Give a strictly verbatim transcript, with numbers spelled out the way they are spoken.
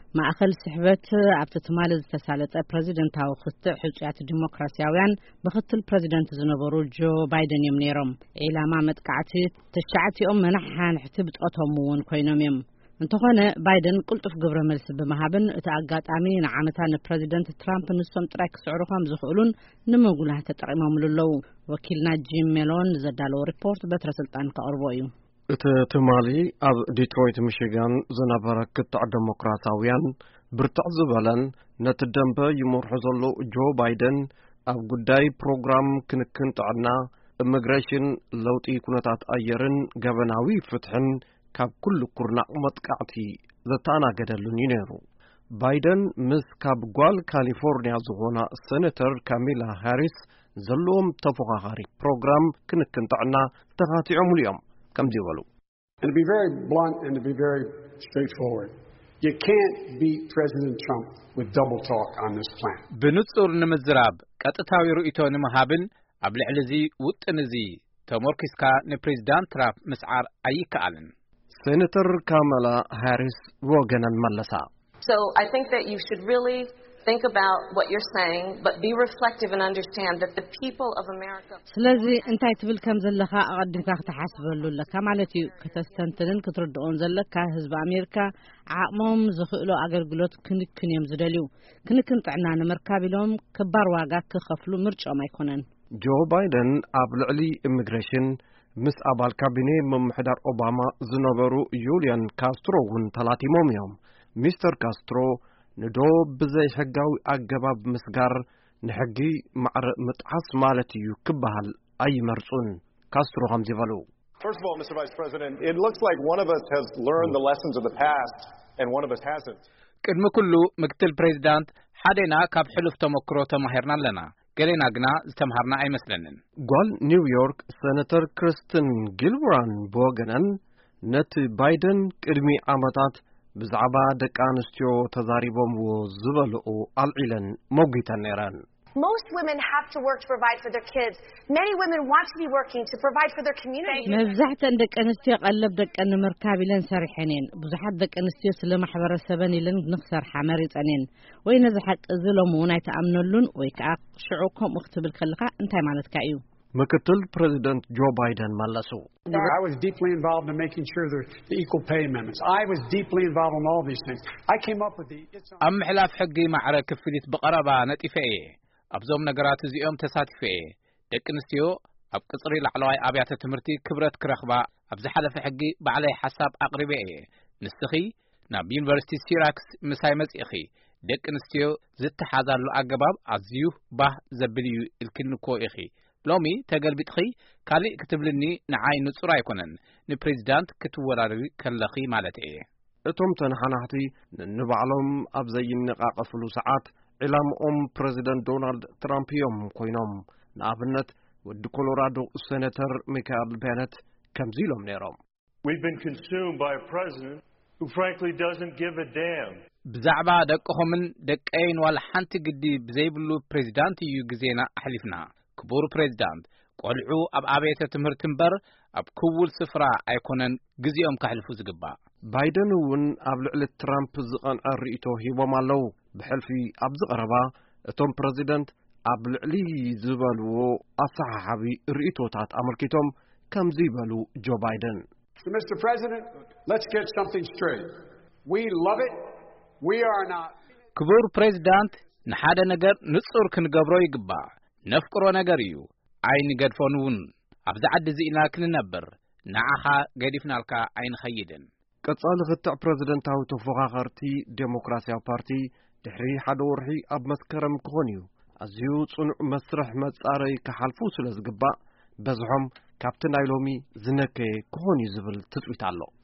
ማእከል ስሕበት ኣብቲ ትማል ዝተሳለጠ ፕሬዚደንታዊ ክትዕ ሕጭያት ዲሞክራሲያውያን ብክትል ፕሬዚደንት ዝነበሩ ጆ ባይደን እዮም ነይሮም። ዒላማ መጥቃዕቲ ተሻዓቲኦም መናሓንሕቲ ብጦቶም እውን ኮይኖም እዮም። እንተኾነ ባይደን ቁልጡፍ ግብረ መልሲ ብምሃብን እቲ ኣጋጣሚ ንዓመታ ንፕሬዚደንት ትራምፕ ንሶም ጥራይ ክስዕሩ ከም ዝኽእሉን ንምጉላህ ተጠቒሞምሉ ኣለዉ። ወኪልና ጂም ሜሎን ዘዳለዎ ሪፖርት በትረ ስልጣን ከቕርቦ እዩ። እቲ ትማሊ ኣብ ዲትሮይት ሚሽጋን ዝነበረ ክትዕ ዲሞክራሲያውያን ብርትዕ ዝበለን ነቲ ደንበ ይመርሑ ዘሎ ጆ ባይደን ኣብ ጉዳይ ፕሮግራም ክንክን ጥዕና፣ ኢሚግሬሽን፣ ለውጢ ኩነታት ኣየርን ገበናዊ ፍትሕን ካብ ኩሉ ኩርናዕ መጥቃዕቲ ዘተኣናገደሉን እዩ ነይሩ። ባይደን ምስ ካብ ጓል ካሊፎርኒያ ዝኾና ሴኔተር ካሚላ ሃሪስ ዘለዎም ተፎኻኻሪ ፕሮግራም ክንክን ጥዕና ተኻቲዖምሉ እዮም። ከምዚ ይበሉ። And to be very blunt and to be very straightforward, you can't beat President Trump with double talk on this plan. ብንጹር ንምዝራብ ቀጥታዊ ርእይቶ ንምሃብን ኣብ ልዕሊ እዚ ውጥን እዚ ተሞርኪስካ ንፕሬዚዳንት ትራምፕ ምስዓር ኣይከኣልን። ሴኔተር ካማላ ሃሪስ ወገነን መለሳ። So I think that you should really think about what you're saying, but be reflective and understand that the people of America. ስለዚህ እንታይ ትብል ከም ዘለኻ ኣቐዲምካ ክትሓስበሉ ኣለካ ማለት እዩ። ከተስተንትንን ክትርድኦን ዘለካ ህዝቢ ኣሜሪካ ዓቕሞም ዝኽእሎ ኣገልግሎት ክንክን እዮም ዝደልዩ። ክንክን ጥዕና ንምርካብ ኢሎም ክባር ዋጋ ክኸፍሉ ምርጫኦም ኣይኮነን። ጆ ባይደን ኣብ ልዕሊ ኢሚግሬሽን ምስ ኣባል ካቢኔ ምምሕዳር ኦባማ ዝነበሩ ዩልያን ካስትሮ እውን ተላቲሞም እዮም። ሚስተር ካስትሮ ንዶ ብዘይ ሕጋዊ ኣገባብ ምስጋር ንሕጊ ማዕረ ምጥዓስ ማለት እዩ ክበሃል ኣይመርጹን። ካስትሮ ከምዚ ይበሉ። First of all, Mister Vice President, it looks like one of us has learned the lessons of the past and one of us hasn't. ቅድሚ ኩሉ ምክትል ፕሬዚዳንት ሓደና ካብ ሕሉፍ ተመክሮ ተማሂርና ኣለና፣ ገሌና ግና ዝተምሃርና ኣይመስለንን። ጓል ኒውዮርክ ሴኔተር ክሪስትን ጊልብራን ብወገነን ነቲ ባይደን ቅድሚ ዓመታት ብዛዕባ ደቂ ኣንስትዮ ተዛሪቦምዎ ዝበልዑ ኣልዒለን መጒተን ነይረን። Most women have to work to provide for their kids. Many women want to be working to provide for their community. መብዛሕትአን ደቂ ኣንስትዮ ቀለብ ደቀን ንምርካብ ኢለን ሰሪሐን እየን። ብዙሓት ደቂ ኣንስትዮ ስለ ማሕበረሰበን ኢለን ንኽሰርሓ መሪፀን እየን። ወይ ነዚ ሓቂ እዚ ሎሚ እውን ኣይተኣምነሉን ወይ ከዓ ሽዑ ከምኡ ክትብል ከለኻ እንታይ ማለትካ እዩ? ምክትል ፕሬዚደንት ጆ ባይደን መለሱ። I was deeply involved in making sure there the equal pay amendments. I was deeply involved in all these things. I came up with the ኣብ ምሕላፍ ሕጊ ማዕረ ክፍሊት ብቐረባ ነጢፈ እየ። ኣብዞም ነገራት እዚኦም ተሳቲፈ እየ። ደቂ ኣንስትዮ ኣብ ቅጽሪ ላዕለዋይ ኣብያተ ትምህርቲ ክብረት ክረኽባ ኣብ ዝሓለፈ ሕጊ ባዕለይ ሓሳብ ኣቕሪበ እየ። ንስኺ ናብ ዩኒቨርሲቲ ሲራክስ ምሳይ መጺኺ ደቂ ኣንስትዮ ዝተሓዛሉ ኣገባብ ኣዝዩ ባህ ዘብል እዩ ኢልክንኮ ኢኺ። ሎሚ ተገልቢጥኺ ካልእ ክትብልኒ ንዓይ ንጹር ኣይኮነን። ንፕሬዚዳንት ክትወዳደሪ ከለኺ ማለት እየ። እቶም ተነሓናሕቲ ንባዕሎም ኣብ ዘይነቃቐፍሉ ሰዓት ዕላምኦም ፕሬዚደንት ዶናልድ ትራምፕ እዮም ኮይኖም። ንኣብነት ወዲ ኮሎራዶ ሴኔተር ሚካኤል ቤነት ከምዚ ኢሎም ነይሮም። We've been consumed by a president who frankly doesn't give a damn. ብዛዕባ ደቅኹምን ደቀይን ዋላ ሓንቲ ግዲ ብዘይብሉ ፕሬዚዳንት እዩ ግዜና ኣሕሊፍና። ክቡር ፕሬዚዳንት ቆልዑ ኣብ ኣብያተ ትምህርቲ እምበር ኣብ ክውል ስፍራ ኣይኮነን ግዜኦም ካሕልፉ ዝግባእ። ባይደን እውን ኣብ ልዕሊ ትራምፕ ዝቐንዐ ርእይቶ ሂቦም ኣለዉ። ብሕልፊ ኣብ ዝቐረባ እቶም ፕሬዚደንት ኣብ ልዕሊ ዝበልዎ ኣሰሓሓቢ ርእይቶታት ኣመልኪቶም ከምዚ ይበሉ ጆ ባይደን። Mister President, let's get something straight. We love it. We are not. ክቡር ፕሬዚዳንት ንሓደ ነገር ንጹር ክንገብሮ ይግባእ። ነፍቅሮ ነገር እዩ ኣይንገድፎን እውን ኣብዚ ዓዲ እዚኢና ክንነብር ንዓኻ ገዲፍናልካ ኣይንኸይድን። ቀጻሊ ክትዕ ፕሬዚደንታዊ ተፎኻኸርቲ ዴሞክራሲያዊ ፓርቲ ድሕሪ ሓደ ወርሒ ኣብ መስከረም ክኾን እዩ። ኣዝዩ ጽኑዕ መስርሕ መጻረይ ክሓልፉ ስለ ዝግባእ በዝሖም ካብቲ ናይ ሎሚ ዝነከየ ክኾን እዩ ዝብል ትጽቢት ኣሎ።